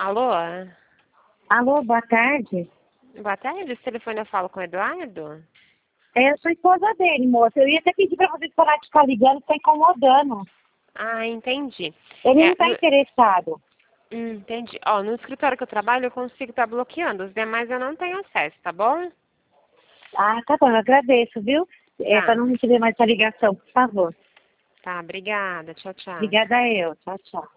Alô? Alô, boa tarde. Boa tarde, esse telefone eu falo com o Eduardo? Eu sou esposa dele, moça. Eu ia até pedir pra vocês parar de ficar ligando, tá incomodando. Ah, entendi. Ele não É, tá interessado. entendi. Ó, no escritório que eu trabalho eu consigo estar bloqueando, os demais eu não tenho acesso, tá bom? Ah, tá bom, eu agradeço, viu? Pra Tá, não receber mais essa ligação, por favor. tá, obrigada. Tchau, tchau. Obrigada eu. Tchau, tchau.